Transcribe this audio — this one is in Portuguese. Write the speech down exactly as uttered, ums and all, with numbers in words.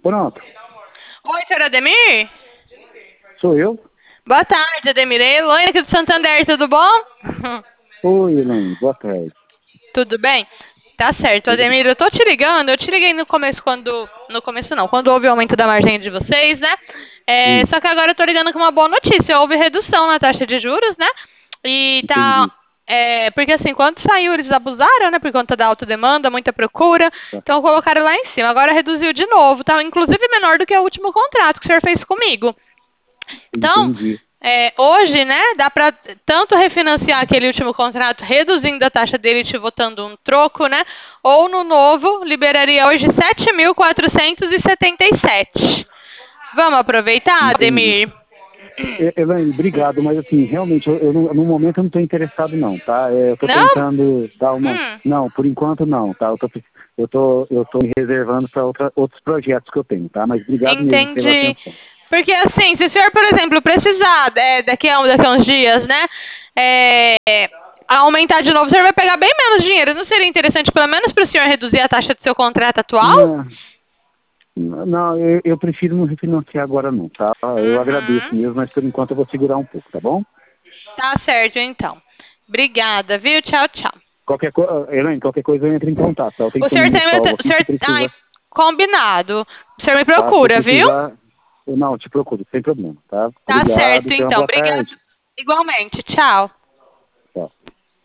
Pronto. Oi, senhor Ademir? Sou eu? Boa tarde, Ademir. É Elaine aqui do Santander, tudo bom? Oi, Elaine. Boa tarde. Tudo bem? Tá certo, Tudo bem. Ademir, eu tô te ligando, eu te liguei no começo quando... No começo não, quando houve o aumento da margem de vocês, né? É, Isso, só que agora eu tô ligando com uma boa notícia, houve redução na taxa de juros, né? E tá... entendi. É, porque assim, quando saiu eles abusaram, né? Por conta da alta demanda, muita procura, Tá. então colocaram lá em cima. Agora reduziu de novo, tá? Inclusive menor do que o último contrato que o senhor fez comigo. Então, Entendi. é, hoje, né, dá para tanto refinanciar aquele último contrato, reduzindo a taxa dele e te votando um troco, né? Ou no novo, liberaria hoje sete mil quatrocentos e setenta e sete. Vamos aproveitar, Entendi. Ademir? E- Elaine, obrigado, mas assim, realmente, eu, eu não- no momento eu não estou interessado não, tá? É, eu estou Não? tentando dar uma... Hum, Não, por enquanto não, tá? Eu tô, eu tô, eu tô me reservando para outros projetos que eu tenho, tá? Mas obrigado mesmo pela entendi. atenção. Porque assim, se o senhor, por exemplo, precisar é, daqui, a, daqui a uns dias, né, é, aumentar de novo, o senhor vai pegar bem menos dinheiro. Não seria interessante, pelo menos, para o senhor reduzir a taxa do seu contrato atual? Não, não eu, eu prefiro não refinanciar agora não, tá? Eu agradeço Uhum. mesmo, mas por enquanto eu vou segurar um pouco, tá bom? Tá certo, então. Obrigada, viu? Tchau, tchau. Qualquer coisa, Elaine, qualquer coisa eu entro em contato, tá? Eu tenho O que senhor me tem meu... salvo O aqui, se senhor... Ai, precisar, combinado. O senhor me tá? Se eu procura, viu? precisar, eu não, te procuro, sem problema, tá? Tá Obrigado, certo, tenha uma então. boa Obrigada. tarde. Igualmente. Tchau. Tchau.